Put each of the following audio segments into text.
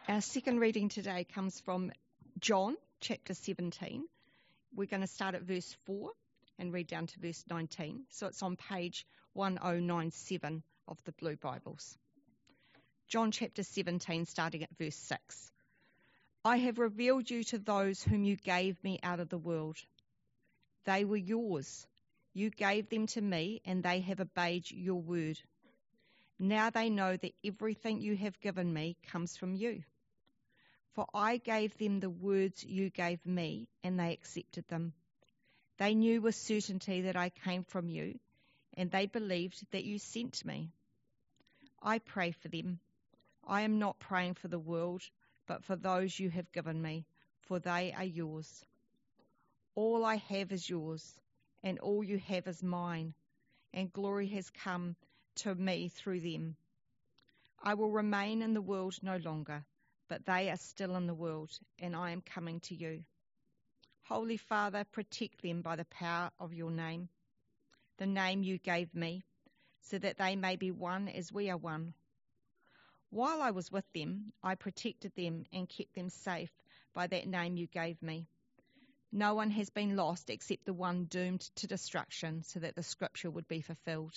Our second reading today comes from John chapter 17. We're going to start at verse 4 and read down to verse 19. So it's on page 1097 of the Blue Bibles. John chapter 17, starting at verse 6. I have revealed you to those whom you gave me out of the world. They were yours. You gave them to me, and they have obeyed your word. Now they know that everything you have given me comes from you. For I gave them the words you gave me, and they accepted them. They knew with certainty that I came from you, and they believed that you sent me. I pray for them. I am not praying for the world, but for those you have given me, for they are yours. All I have is yours, and all you have is mine, and glory has come to me through them. I will remain in the world no longer, but they are still in the world, and I am coming to you. Holy Father, protect them by the power of your name, the name you gave me, so that they may be one as we are one. While I was with them, I protected them and kept them safe by that name you gave me. No one has been lost except the one doomed to destruction, so that the scripture would be fulfilled.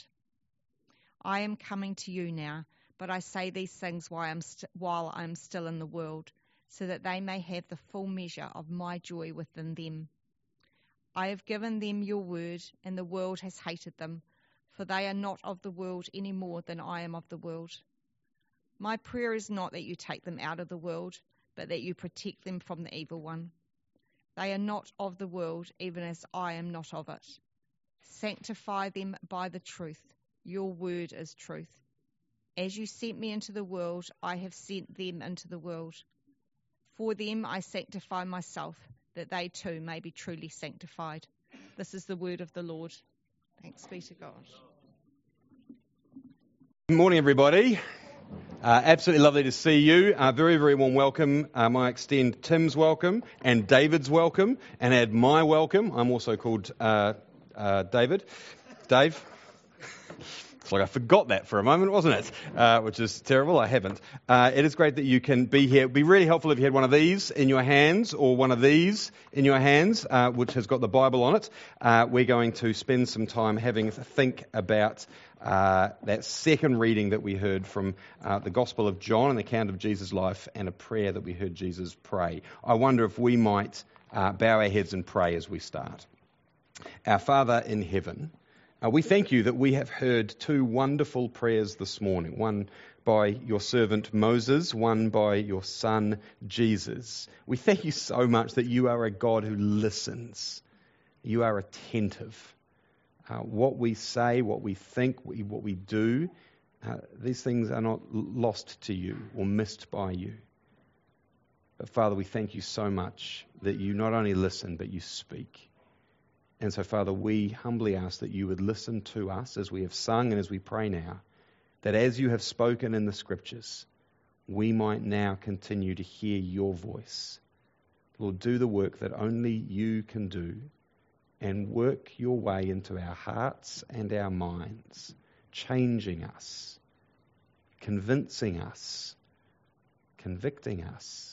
I am coming to you now, but I say these things while I am still in the world, so that they may have the full measure of my joy within them. I have given them your word, and the world has hated them, for they are not of the world any more than I am of the world. My prayer is not that you take them out of the world, but that you protect them from the evil one. They are not of the world, even as I am not of it. Sanctify them by the truth. Your word is truth. As you sent me into the world, I have sent them into the world. For them I sanctify myself, that they too may be truly sanctified. This is the word of the Lord. Thanks be to God. Good morning, everybody. Absolutely lovely to see you. Very, very warm welcome. I extend Tim's welcome and David's welcome and add my welcome. I'm also called David. Dave. It's like I forgot that for a moment, wasn't it? Which is terrible. I haven't. It is great that you can be here. It would be really helpful if you had one of these in your hands or one of these in your hands, which has got the Bible on it. We're going to spend some time having a think about that second reading that we heard from the Gospel of John, an account of Jesus' life, and a prayer that we heard Jesus pray. I wonder if we might bow our heads and pray as we start. Our Father in heaven, we thank you that we have heard two wonderful prayers this morning, one by your servant Moses, one by your Son Jesus. We thank you so much that you are a God who listens. You are attentive. What we say, what we think, what we do, these things are not lost to you or missed by you. But Father, we thank you so much that you not only listen, but you speak. And so, Father, we humbly ask that you would listen to us as we have sung and as we pray now, that as you have spoken in the Scriptures, we might now continue to hear your voice. Lord, do the work that only you can do and work your way into our hearts and our minds, changing us, convincing us, convicting us.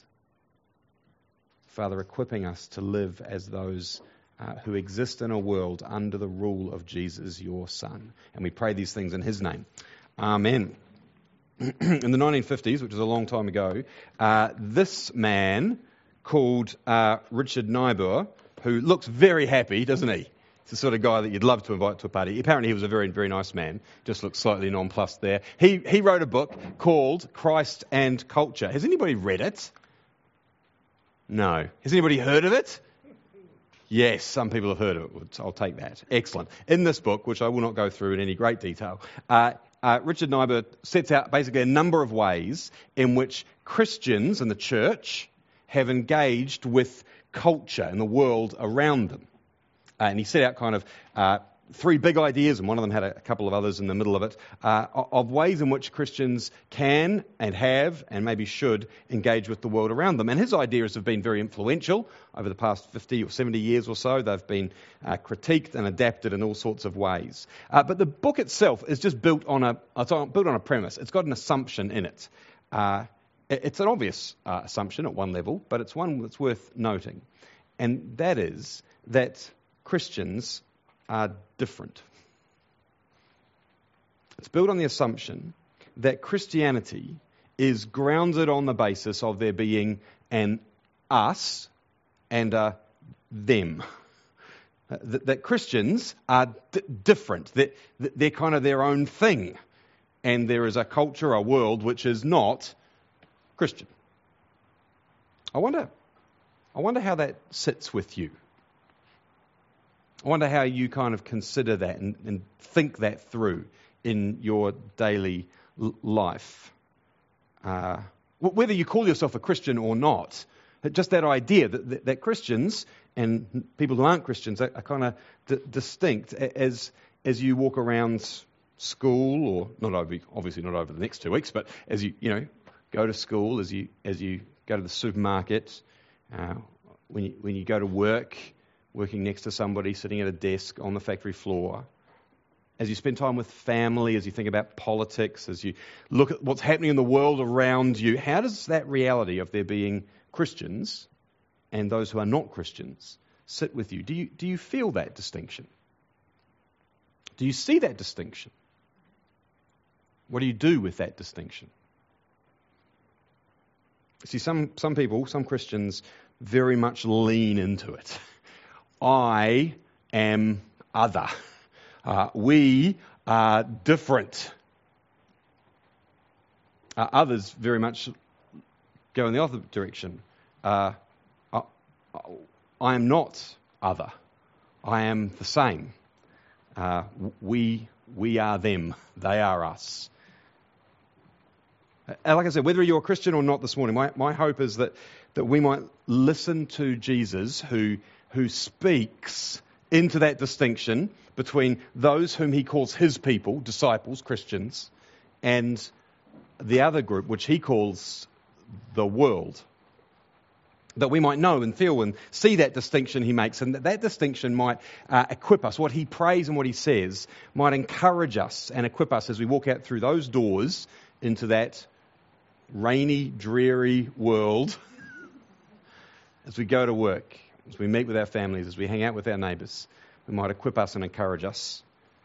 Father, equipping us to live as those who exist in a world under the rule of Jesus, your Son. And we pray these things in his name. Amen. In the 1950s, which is a long time ago, this man called Richard Niebuhr, who looks very happy, doesn't he? It's the sort of guy that you'd love to invite to a party. Apparently he was a very, very nice man. Just looks slightly nonplussed there. He wrote a book called Christ and Culture. Has anybody read it? No. Has anybody heard of it? Yes, some people have heard of it. I'll take that. Excellent. In this book, which I will not go through in any great detail, Richard Niebuhr sets out basically a number of ways in which Christians and the church have engaged with culture and the world around them. And he set out kind of three big ideas, and one of them had a couple of others in the middle of it, of ways in which Christians can and have and maybe should engage with the world around them. And his ideas have been very influential over the past 50 or 70 years or so. They've been critiqued and adapted in all sorts of ways. But the book itself is just built on a premise. It's got an assumption in it. It's an obvious assumption at one level, but it's one that's worth noting. And that is that Christians are different. It's built on the assumption that Christianity is grounded on the basis of there being an us and a them. That Christians are different. They're kind of their own thing. And there is a culture, a world, which is not Christian. I wonder how that sits with you. I wonder how you kind of consider that and think that through in your daily life. Whether you call yourself a Christian or not, just that idea that Christians and people who aren't Christians are kind of distinct as you walk around school, or obviously not over the next 2 weeks, but as you go to school, as you go to the supermarket, when you go to work, working next to somebody, sitting at a desk on the factory floor, as you spend time with family, as you think about politics, as you look at what's happening in the world around you, how does that reality of there being Christians and those who are not Christians sit with you? Do you feel that distinction? Do you see that distinction? What do you do with that distinction? See, some people, some Christians, very much lean into it. I am other. We are different. Others very much go in the other direction. I am not other. I am the same. We are them. They are us. Like I said, whether you're a Christian or not this morning, my hope is that we might listen to Jesus who speaks into that distinction between those whom he calls his people, disciples, Christians, and the other group, which he calls the world. That we might know and feel and see that distinction he makes, and that distinction might equip us. What he prays and what he says might encourage us and equip us as we walk out through those doors into that rainy, dreary world, as we go to work, as we meet with our families, as we hang out with our neighbours. It might equip us and encourage us.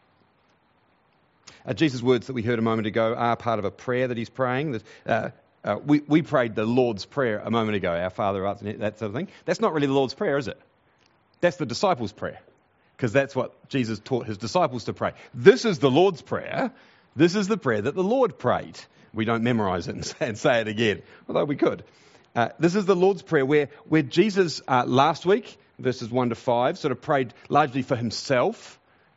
Jesus' words that we heard a moment ago are part of a prayer that he's praying. We prayed the Lord's Prayer a moment ago, our Father who art in heaven, that sort of thing. That's not really the Lord's Prayer, is it? That's the disciples' prayer, because that's what Jesus taught his disciples to pray. This is the Lord's Prayer. This is the prayer that the Lord prayed. We don't memorise it and say it again, although we could. This is the Lord's Prayer where Jesus, last week, verses 1 to 5, sort of prayed largely for himself.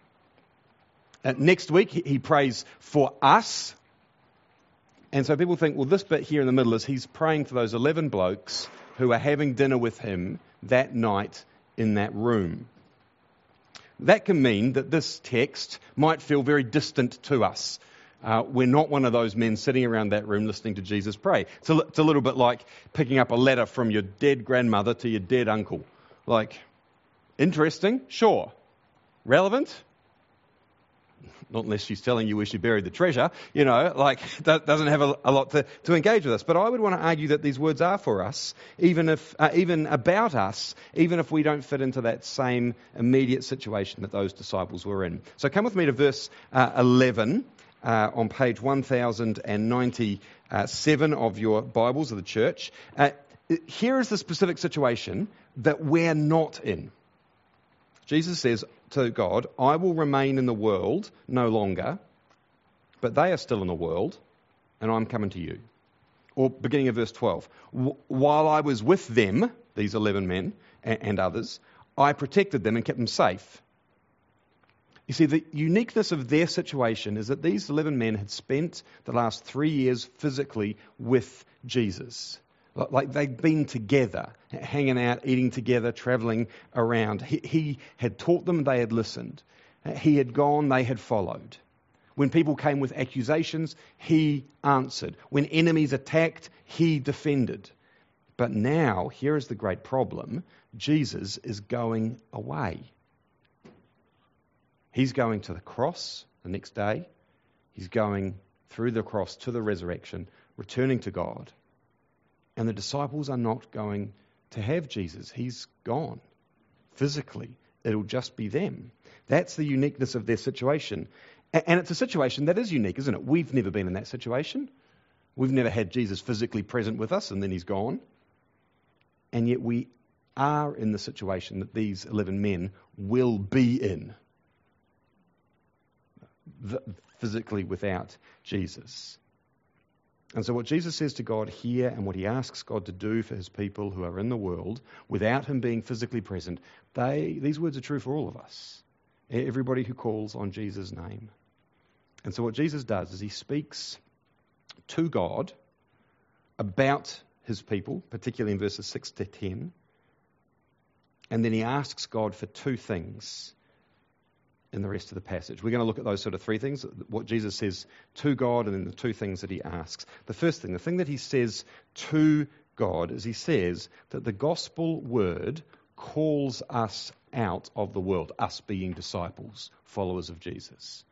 Next week, he prays for us. And so people think, well, this bit here in the middle is he's praying for those 11 blokes who are having dinner with him that night in that room. That can mean that this text might feel very distant to us. We're not one of those men sitting around that room listening to Jesus pray. It's a little bit like picking up a letter from your dead grandmother to your dead uncle. Like, interesting, sure. Relevant? Not unless she's telling you where she buried the treasure, doesn't have a lot to engage with us. But I would want to argue that these words are for us, even about us, even if we don't fit into that same immediate situation that those disciples were in. So come with me to verse 11 on page 1097 of your Bibles of the church. Here is the specific situation that we're not in. Jesus says to God, I will remain in the world no longer, but they are still in the world, and I'm coming to you. Or beginning of verse 12, while I was with them, these 11 men and others, I protected them and kept them safe. You see, the uniqueness of their situation is that these 11 men had spent the last 3 years physically with Jesus. Like they'd been together, hanging out, eating together, travelling around. He had taught them, they had listened. He had gone, they had followed. When people came with accusations, he answered. When enemies attacked, he defended. But now, here is the great problem. Jesus is going away. He's going to the cross the next day. He's going through the cross to the resurrection, returning to God. And the disciples are not going to have Jesus. He's gone. Physically, it'll just be them. That's the uniqueness of their situation. And it's a situation that is unique, isn't it? We've never been in that situation. We've never had Jesus physically present with us and then he's gone. And yet we are in the situation that these 11 men will be in, physically without Jesus. And so what Jesus says to God here and what he asks God to do for his people who are in the world without him being physically present, these words are true for all of us. Everybody who calls on Jesus' name. And so what Jesus does is he speaks to God about his people, particularly in verses 6 to 10. And then he asks God for two things in the rest of the passage. We're going to look at those sort of three things, what Jesus says to God and then the two things that he asks. The first thing, the thing that he says to God is he says that the gospel word calls us out of the world, us being disciples, followers of Jesus.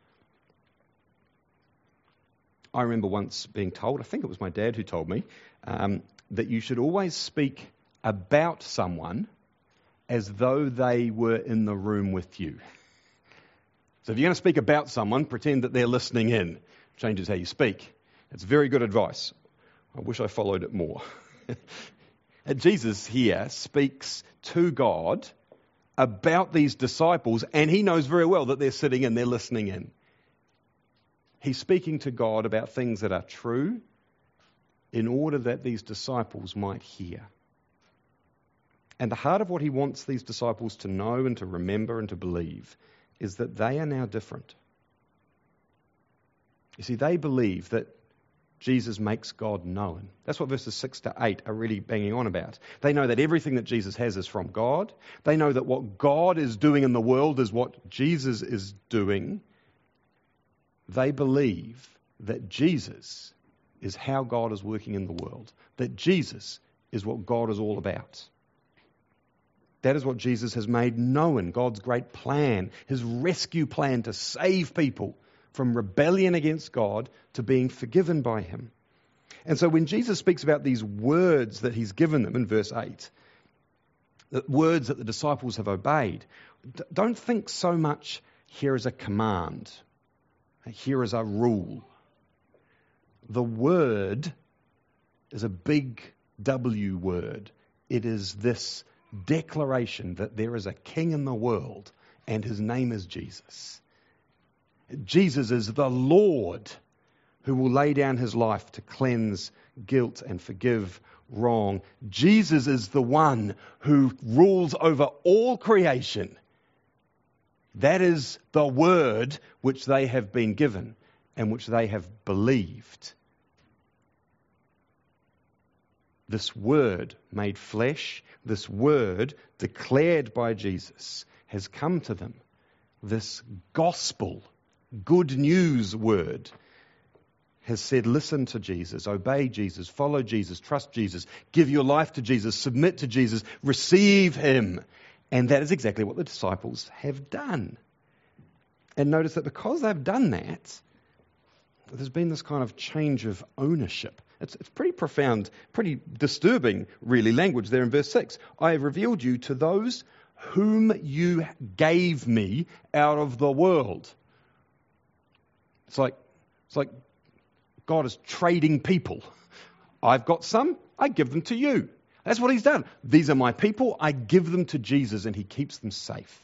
I remember once being told, I think it was my dad who told me, that you should always speak about someone as though they were in the room with you. So if you're going to speak about someone, pretend that they're listening in. Changes how you speak. It's very good advice. I wish I followed it more. Jesus here speaks to God about these disciples, and he knows very well that they're sitting in, they're listening in. He's speaking to God about things that are true in order that these disciples might hear. And the heart of what he wants these disciples to know and to remember and to believe is that they are now different. You see, they believe that Jesus makes God known. That's what verses 6 to 8 are really banging on about. They know that everything that Jesus has is from God. They know that what God is doing in the world is what Jesus is doing. They believe that Jesus is how God is working in the world, that Jesus is what God is all about. That is what Jesus has made known, God's great plan, his rescue plan to save people from rebellion against God to being forgiven by him. And so when Jesus speaks about these words that he's given them in verse 8, the words that the disciples have obeyed, don't think so much here is a command, here is a rule. The word is a big W word. It is this declaration that there is a king in the world and his name is Jesus. Jesus is the Lord who will lay down his life to cleanse guilt and forgive wrong. Jesus is the one who rules over all creation. That is the word which they have been given and which they have believed. This word made flesh, this word declared by Jesus has come to them. This gospel, good news word has said, listen to Jesus, obey Jesus, follow Jesus, trust Jesus, give your life to Jesus, submit to Jesus, receive him. And that is exactly what the disciples have done. And notice that because they've done that, there's been this kind of change of ownership. It's pretty profound, pretty disturbing, really, language there in verse 6. I have revealed you to those whom you gave me out of the world. It's like God is trading people. I've got some, I give them to you. That's what he's done. These are my people, I give them to Jesus and he keeps them safe.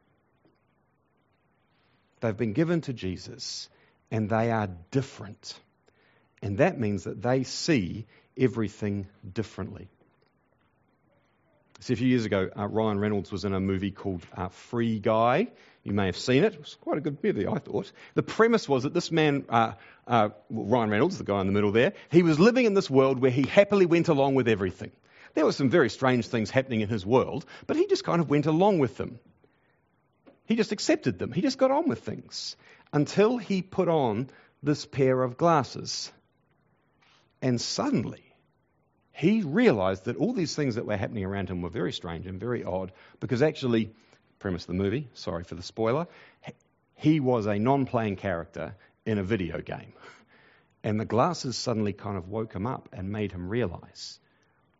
They've been given to Jesus and they are different. And that means that they see everything differently. See, a few years ago, Ryan Reynolds was in a movie called Free Guy. You may have seen it. It was quite a good movie, I thought. The premise was that this man, Ryan Reynolds, the guy in the middle there, he was living in this world where he happily went along with everything. There were some very strange things happening in his world, but he just kind of went along with them. He just accepted them. He just got on with things until he put on this pair of glasses. And suddenly, he realized that all these things that were happening around him were very strange and very odd because actually, premise of the movie, sorry for the spoiler, he was a non-playing character in a video game. And the glasses suddenly kind of woke him up and made him realize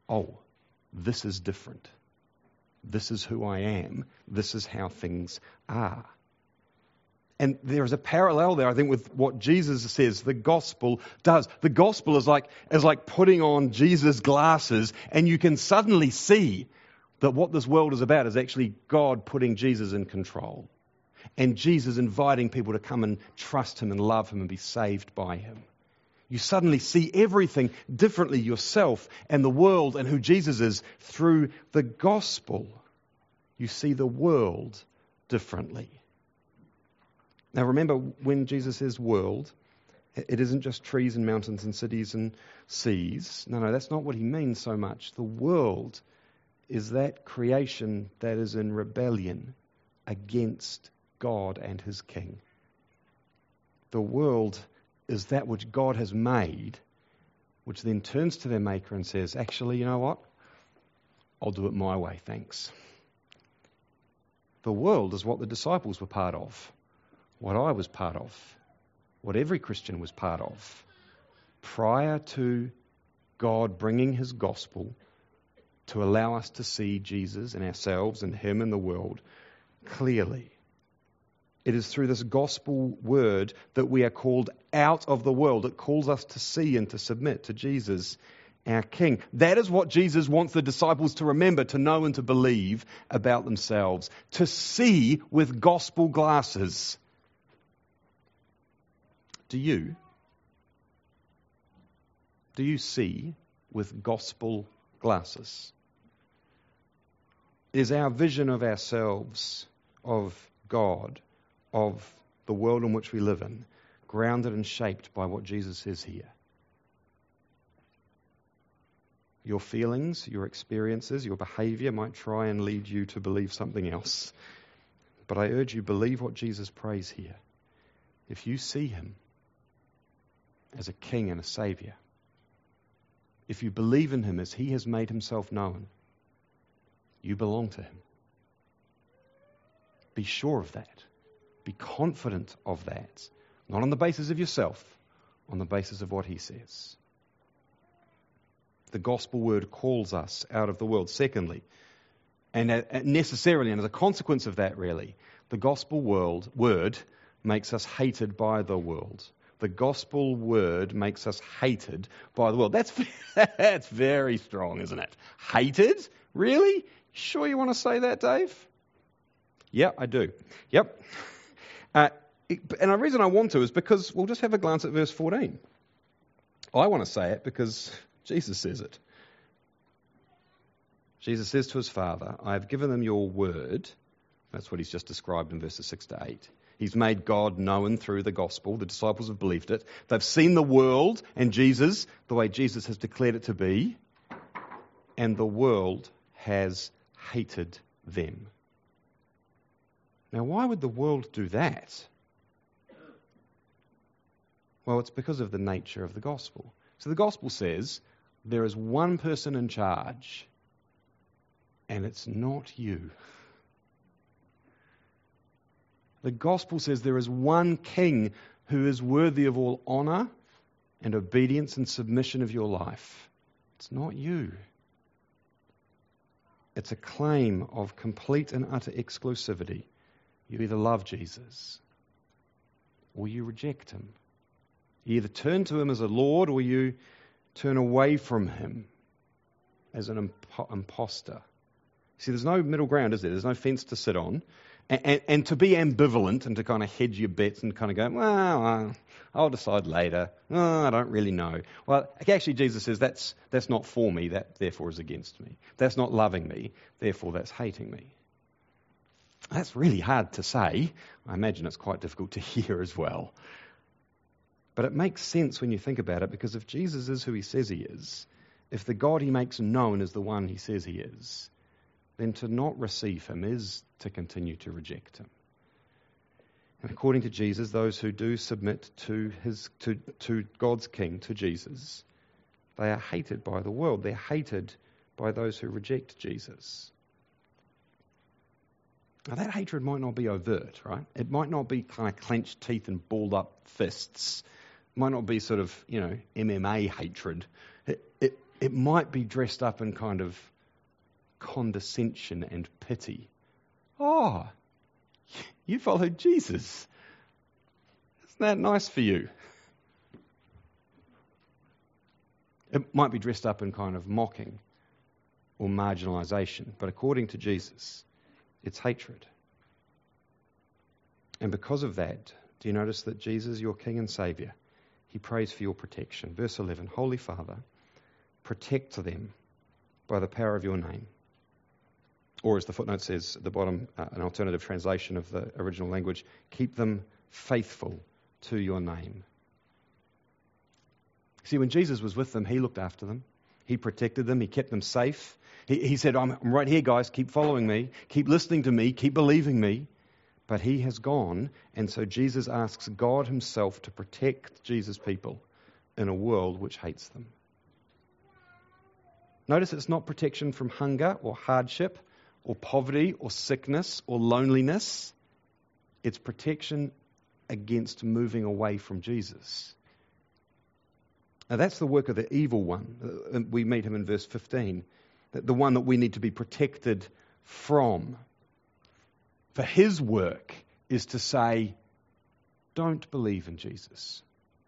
oh, this is different. This is who I am. This is how things are. And there is a parallel there, I think, with what Jesus says the gospel does. The gospel is like putting on Jesus' glasses, and you can suddenly see that what this world is about is actually God putting Jesus in control. And Jesus inviting people to come and trust him and love him and be saved by him. You suddenly see everything differently, yourself and the world and who Jesus is, through the gospel. You see the world differently. Now remember, when Jesus says world, it isn't just trees and mountains and cities and seas. No, that's not what he means so much. The world is that creation that is in rebellion against God and his King. The world is that which God has made, which then turns to their maker and says, actually, you know what? I'll do it my way, thanks. The world is what the disciples were part of, what I was part of, what every Christian was part of, prior to God bringing his gospel to allow us to see Jesus and ourselves and him and the world clearly. It is through this gospel word that we are called out of the world. It calls us to see and to submit to Jesus, our King. That is what Jesus wants the disciples to remember, to know and to believe about themselves, to see with gospel glasses. Do you see with gospel glasses? Is our vision of ourselves, of God, of the world in which we live in, grounded and shaped by what Jesus says here? Your feelings, your experiences, your behavior might try and lead you to believe something else. But I urge you, believe what Jesus prays here. If you see him as a king and a savior, if you believe in him as he has made himself known, you belong to him. Be sure of that. Be confident of that. Not on the basis of yourself, on the basis of what he says. The gospel word calls us out of the world. Secondly, and necessarily, and as a consequence of that really, the gospel word makes us hated by the world. The gospel word makes us hated by the world. That's very strong, isn't it? Hated? Really? Sure you want to say that, Dave? Yeah, I do. Yep. And the reason I want to is because we'll just have a glance at verse 14. I want to say it because Jesus says it. Jesus says to his Father, I have given them your word. That's what he's just described in verses 6 to 8. He's made God known through the gospel. The disciples have believed it. They've seen the world and Jesus the way Jesus has declared it to be. And the world has hated them. Now, why would the world do that? Well, it's because of the nature of the gospel. So the gospel says there is one person in charge, and it's not you. The gospel says there is one king who is worthy of all honor and obedience and submission of your life. It's not you. It's a claim of complete and utter exclusivity. You either love Jesus or you reject him. You either turn to him as a Lord or you turn away from him as an imposter. See, there's no middle ground, is there? There's no fence to sit on. And to be ambivalent and to kind of hedge your bets and kind of go, well, I'll decide later. Oh, I don't really know. Well, actually, Jesus says that's not for me. That therefore is against me. That's not loving me. Therefore, that's hating me. That's really hard to say. I imagine it's quite difficult to hear as well. But it makes sense when you think about it, because if Jesus is who he says he is, if the God he makes known is the one he says he is, then to not receive him is to continue to reject him. And according to Jesus, those who do submit to God's King, to Jesus, they are hated by the world. They're hated by those who reject Jesus. Now that hatred might not be overt, right? It might not be kind of clenched teeth and balled up fists. It might not be sort of, MMA hatred. it might be dressed up in kind of condescension and pity. Oh, you followed Jesus. Isn't that nice for you? It might be dressed up in kind of mocking or marginalisation, but according to Jesus, it's hatred. And because of that, do you notice that Jesus, your King and Saviour, he prays for your protection. Verse 11, Holy Father, protect them by the power of your name. Or as the footnote says at the bottom, an alternative translation of the original language, keep them faithful to your name. See, when Jesus was with them, he looked after them. He protected them. He kept them safe. He said, I'm right here, guys. Keep following me. Keep listening to me. Keep believing me. But he has gone, and so Jesus asks God himself to protect Jesus' people in a world which hates them. Notice it's not protection from hunger or hardship or poverty or sickness or loneliness. It's protection against moving away from Jesus. Now that's the work of the evil one. We meet him in verse 15. The one that we need to be protected from. For his work is to say, don't believe in Jesus.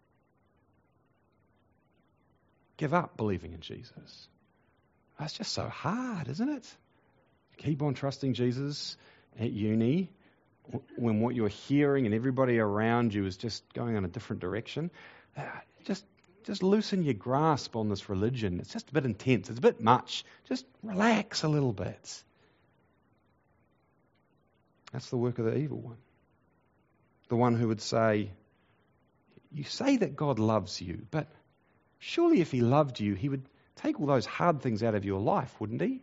Give up believing in Jesus. That's just so hard, isn't it? Keep on trusting Jesus at uni when what you're hearing and everybody around you is just going in a different direction. Just loosen your grasp on this religion. It's just a bit intense. It's a bit much. Just relax a little bit. That's the work of the evil one. The one who would say, you say that God loves you, but surely if he loved you, he would take all those hard things out of your life, wouldn't he?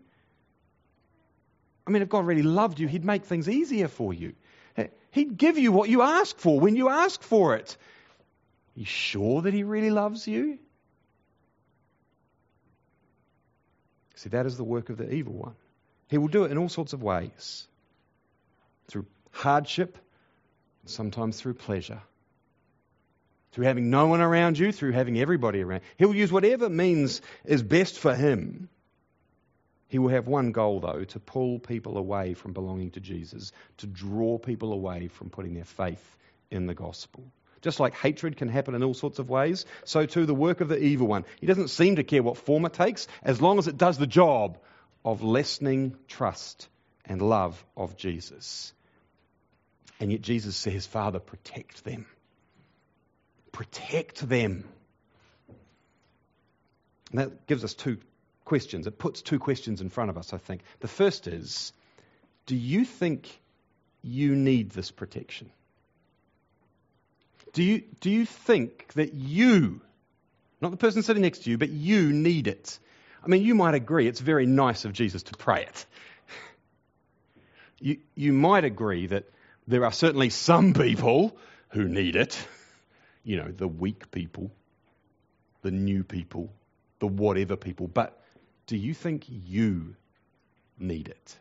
I mean, if God really loved you, he'd make things easier for you. He'd give you what you ask for when you ask for it. Are you sure that he really loves you? See, that is the work of the evil one. He will do it in all sorts of ways. Through hardship, sometimes through pleasure. Through having no one around you, through having everybody around. He'll use whatever means is best for him. He will have one goal, though, to pull people away from belonging to Jesus, to draw people away from putting their faith in the gospel. Just like hatred can happen in all sorts of ways, so too the work of the evil one. He doesn't seem to care what form it takes, as long as it does the job of lessening trust and love of Jesus. And yet Jesus says, Father, protect them. Protect them. And that gives us two questions. It puts two questions in front of us, I think. The first is, do you think you need this protection? Do you think that you, not the person sitting next to you, but you need it? I mean, you might agree it's very nice of Jesus to pray it. You might agree that there are certainly some people who need it. You know, the weak people, the new people, the whatever people. But do you think you need it?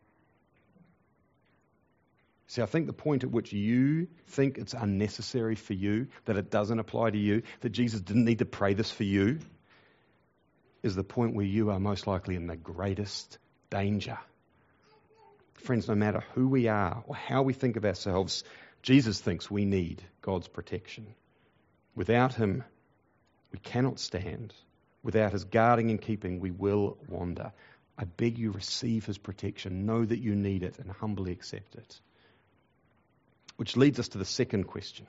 See, I think the point at which you think it's unnecessary for you, that it doesn't apply to you, that Jesus didn't need to pray this for you, is the point where you are most likely in the greatest danger. Friends, no matter who we are or how we think of ourselves, Jesus thinks we need God's protection. Without him, we cannot stand. Without his guarding and keeping, we will wander. I beg you, receive his protection. Know that you need it and humbly accept it. Which leads us to the second question.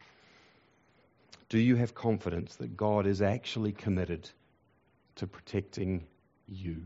Do you have confidence that God is actually committed to protecting you?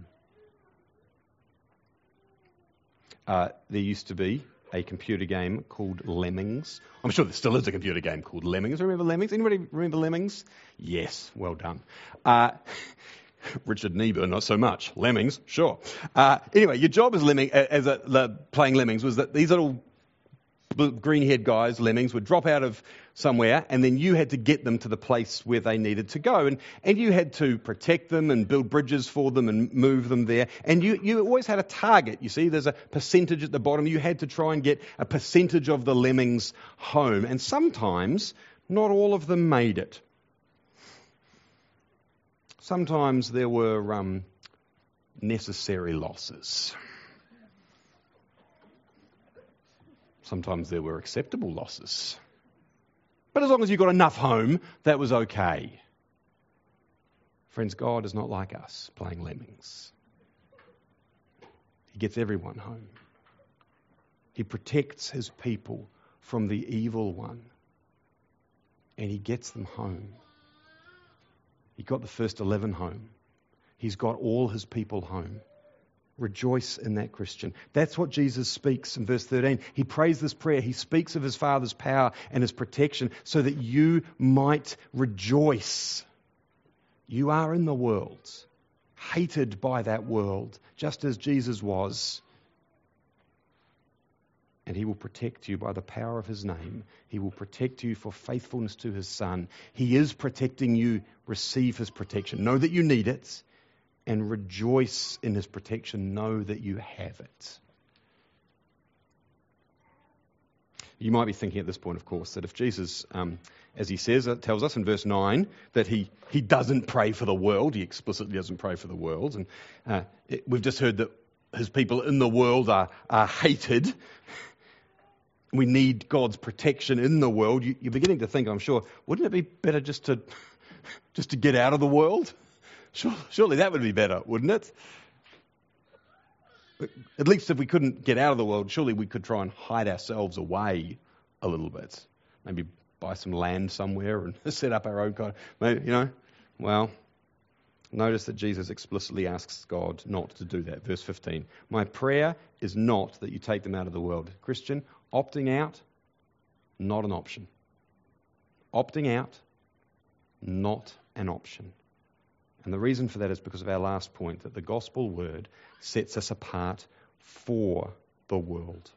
There used to be a computer game called Lemmings. I'm sure there still is a computer game called Lemmings. Remember Lemmings? Anybody remember Lemmings? Yes, well done. Richard Niebuhr, not so much. Lemmings, sure. Anyway, your job as playing Lemmings was that these little green-haired guys, lemmings, would drop out of somewhere, and then you had to get them to the place where they needed to go. And you had to protect them and build bridges for them and move them there. And you always had a target. You see, there's a percentage at the bottom. You had to try and get a percentage of the lemmings home. And sometimes, not all of them made it. sometimes there were necessary losses. Sometimes there were acceptable losses. But as long as you got enough home, that was okay. Friends, God is not like us, playing lemmings. He gets everyone home. He protects his people from the evil one. And he gets them home. He got the first 11 home. He's got all his people home. Rejoice in that, Christian. That's what Jesus speaks in verse 13. He prays this prayer. He speaks of his Father's power and his protection so that you might rejoice. You are in the world, hated by that world, just as Jesus was. And he will protect you by the power of his name. He will protect you for faithfulness to his Son. He is protecting you. Receive his protection. Know that you need it. And rejoice in his protection. Know that you have it. You might be thinking at this point, of course, that if Jesus, as he says, tells us in verse 9, that he doesn't pray for the world. He explicitly doesn't pray for the world. And we've just heard that his people in the world are hated. We need God's protection in the world. You're beginning to think, I'm sure, wouldn't it be better just to get out of the world? Surely that would be better, wouldn't it? At least if we couldn't get out of the world, surely we could try and hide ourselves away a little bit. Maybe buy some land somewhere and set up our own kind of, maybe, Well, notice that Jesus explicitly asks God not to do that. Verse 15, my prayer is not that you take them out of the world. Christian, opting out, not an option. Opting out, not an option. And the reason for that is because of our last point, that the gospel word sets us apart for the world.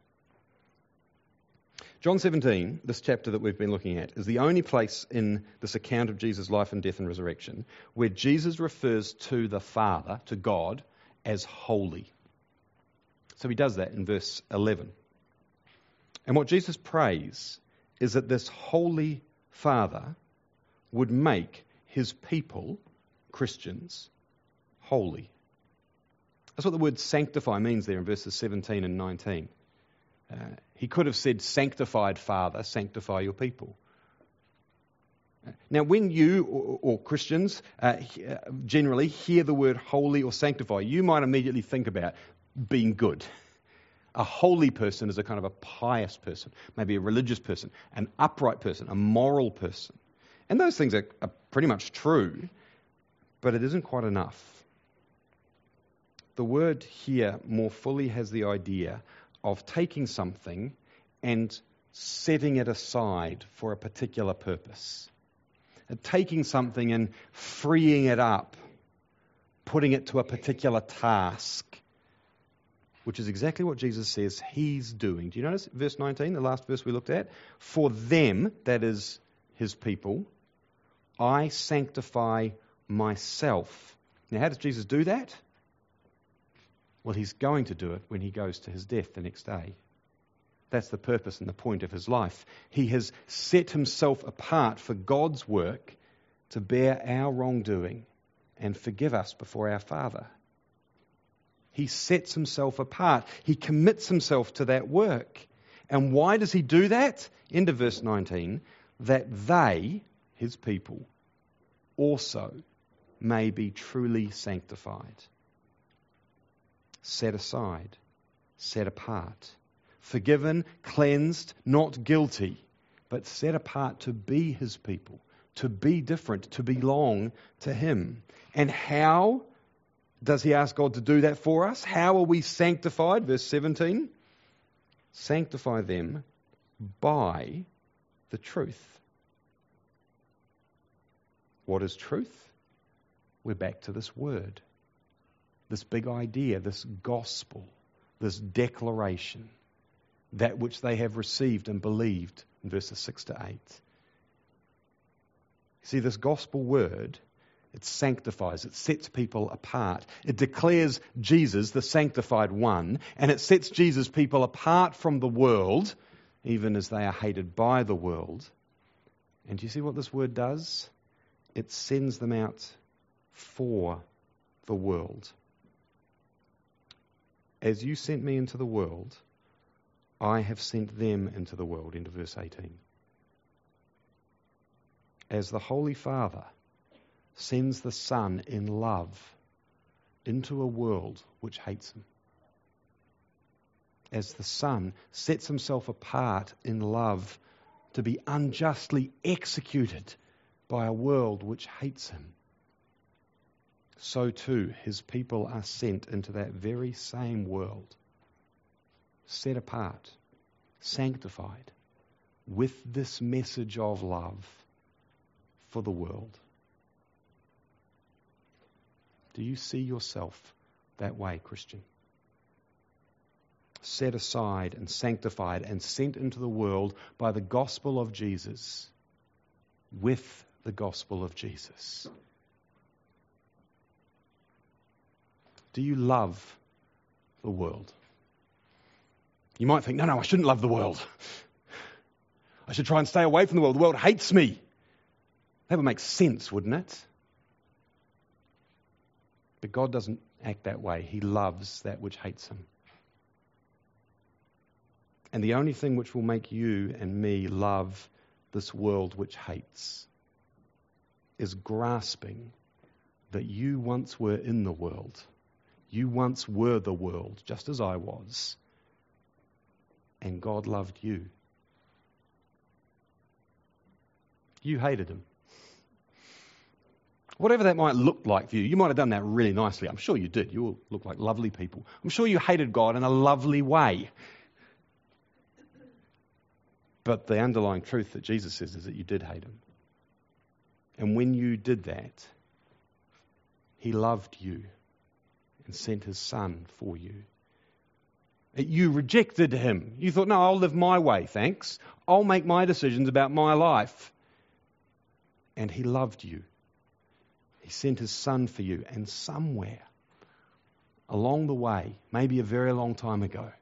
John 17, this chapter that we've been looking at, is the only place in this account of Jesus' life and death and resurrection where Jesus refers to the Father, to God, as holy. So he does that in verse 11. And what Jesus prays is that this holy Father would make his people, Christians, holy. That's what the word sanctify means there in verses 17 and 19. He could have said, sanctified Father, sanctify your people. Now, when you, or Christians, generally hear the word holy or sanctify, you might immediately think about being good. A holy person is a kind of a pious person, maybe a religious person, an upright person, a moral person. And those things are pretty much true, but it isn't quite enough. The word here more fully has the idea of taking something and setting it aside for a particular purpose. Taking something and freeing it up, putting it to a particular task, which is exactly what Jesus says he's doing. Do you notice verse 19, the last verse we looked at? For them, that is his people, I sanctify myself. Now, how does Jesus do that? Well, he's going to do it when he goes to his death the next day. That's the purpose and the point of his life. He has set himself apart for God's work to bear our wrongdoing and forgive us before our Father. He sets himself apart. He commits himself to that work. And why does he do that? End of verse 19. That they, his people, also may be truly sanctified. Set aside, set apart. Forgiven, cleansed, not guilty, but set apart to be his people, to be different, to belong to him. And how does he ask God to do that for us? How are we sanctified? Verse 17. Sanctify them by the truth. What is truth? We're back to this word, this big idea, this gospel, this declaration, that which they have received and believed in verses 6 to 8. See, this gospel word, it sanctifies, it sets people apart. It declares Jesus, the sanctified one, and it sets Jesus' people apart from the world, even as they are hated by the world. And do you see what this word does? It sends them out for the world. As you sent me into the world, I have sent them into the world, into verse 18. As the Holy Father sends the Son in love into a world which hates him. As the Son sets himself apart in love to be unjustly executed by a world which hates him, so too his people are sent into that very same world, set apart, sanctified, with this message of love for the world. Do you see yourself that way, Christian? Set aside and sanctified and sent into the world by the gospel of Jesus, with the gospel of Jesus. Do you love the world? You might think, no, I shouldn't love the world. I should try and stay away from the world. The world hates me. That would make sense, wouldn't it? But God doesn't act that way. He loves that which hates him. And the only thing which will make you and me love this world which hates is grasping that you once were in the world. You once were the world, just as I was. And God loved you. You hated him. Whatever that might look like for you, you might have done that really nicely. I'm sure you did. You all look like lovely people. I'm sure you hated God in a lovely way. But the underlying truth that Jesus says is that you did hate him. And when you did that, he loved you and sent his Son for you. You rejected him. You thought, no, I'll live my way, thanks. I'll make my decisions about my life. And he loved you. He sent his Son for you. And somewhere along the way, maybe a very long time ago,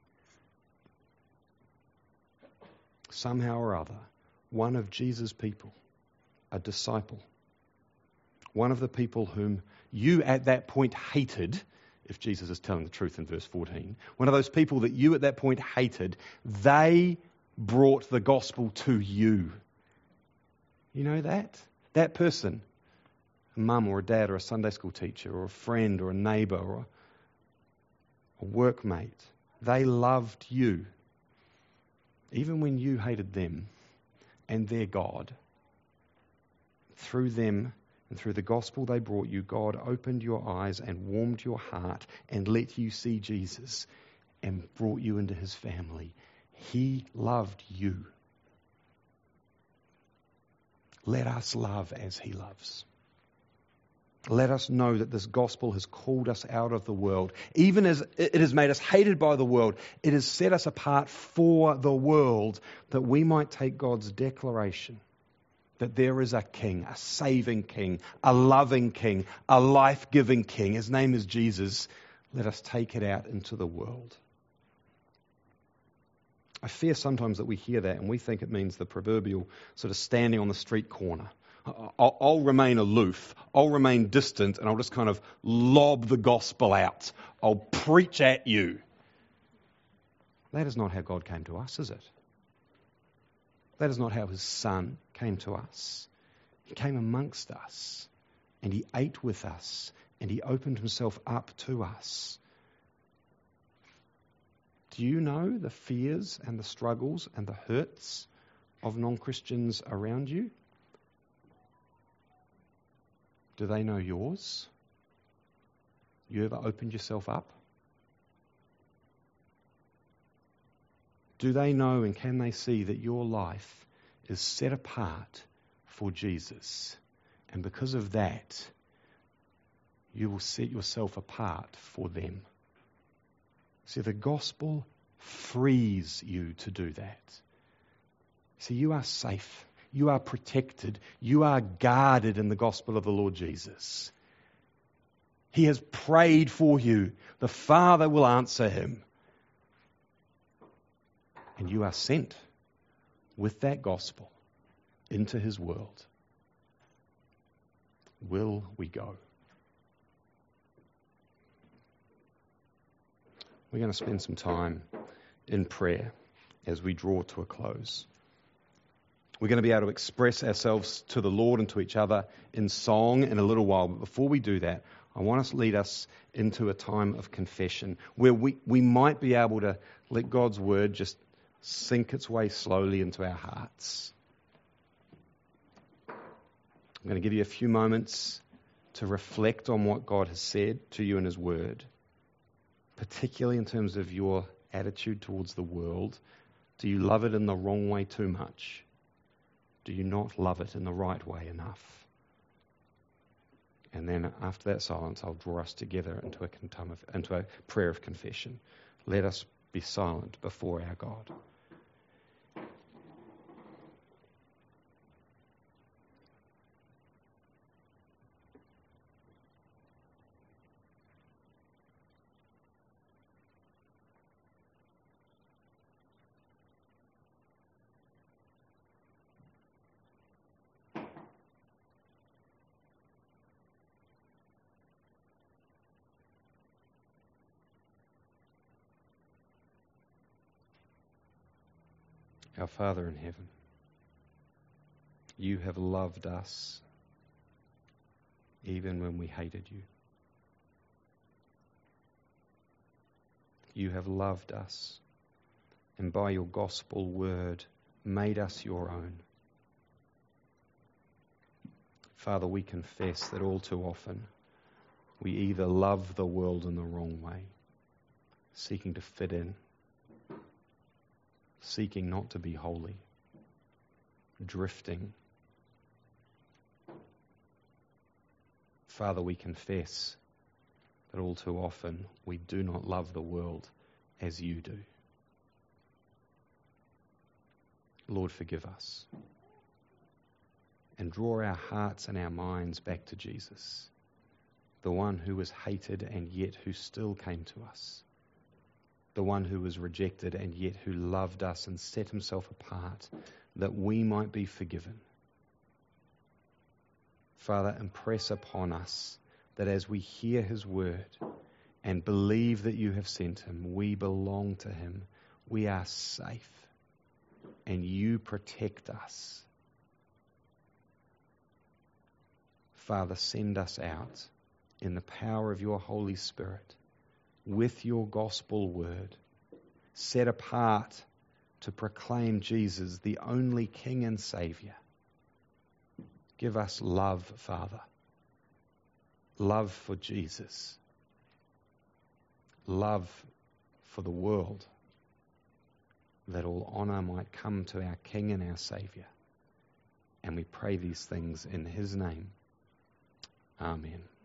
somehow or other, one of Jesus' people, a disciple, one of the people whom you at that point hated, if Jesus is telling the truth in verse 14, one of those people that you at that point hated, they brought the gospel to you. You know that? That person, a mum or a dad or a Sunday school teacher or a friend or a neighbour or a workmate, they loved you. Even when you hated them and their God, through them and through the gospel they brought you, God opened your eyes and warmed your heart and let you see Jesus and brought you into his family. He loved you. Let us love as he loves. Let us know that this gospel has called us out of the world. Even as it has made us hated by the world, it has set us apart for the world, that we might take God's declaration that there is a king, a saving king, a loving king, a life-giving king. His name is Jesus. Let us take it out into the world. I fear sometimes that we hear that and we think it means the proverbial sort of standing on the street corner. I'll remain aloof, I'll remain distant, and I'll just kind of lob the gospel out. I'll preach at you. That is not how God came to us, is it? That is not how his Son came to us. He came amongst us, and he ate with us, and he opened himself up to us. Do you know the fears and the struggles and the hurts of non-Christians around you? Do they know yours? You ever opened yourself up? Do they know and can they see that your life is set apart for Jesus? And because of that, you will set yourself apart for them. See, the gospel frees you to do that. See, you are safe. You are protected. You are guarded in the gospel of the Lord Jesus. He has prayed for you. The Father will answer him. And you are sent with that gospel into his world. Will we go? we're going to spend some time in prayer as we draw to a close. We're going to be able to express ourselves to the Lord and to each other in song in a little while. But before we do that, I want to lead us into a time of confession where we might be able to let God's word just sink its way slowly into our hearts. I'm going to give you a few moments to reflect on what God has said to you in His Word, particularly in terms of your attitude towards the world. Do you love it in the wrong way too much? Do you not love it in the right way enough? And then after that silence, I'll draw us together into a prayer of confession. Let us be silent before our God. Our Father in heaven, you have loved us even when we hated you. You have loved us, and by your gospel word made us your own. Father, we confess that all too often we either love the world in the wrong way, seeking to fit in, seeking not to be holy, drifting. Father, we confess that all too often we do not love the world as you do. Lord, forgive us and draw our hearts and our minds back to Jesus, the one who was hated and yet who still came to us, the one who was rejected and yet who loved us and set himself apart that we might be forgiven. Father, impress upon us that as we hear his word and believe that you have sent him, we belong to him, we are safe, and you protect us. Father, send us out in the power of your Holy Spirit with your gospel word, set apart to proclaim Jesus, the only King and Saviour. Give us love, Father. Love for Jesus. Love for the world. That all honour might come to our King and our Saviour. And we pray these things in his name. Amen.